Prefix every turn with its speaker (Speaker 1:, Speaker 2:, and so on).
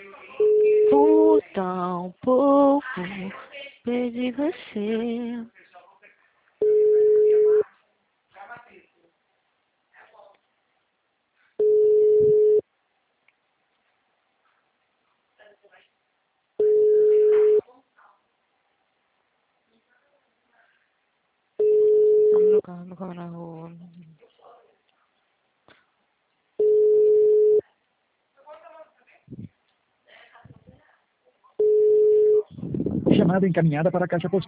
Speaker 1: Por tão pouco perdi você. I'm looking na rua.
Speaker 2: Chamada encaminhada para a caixa postal.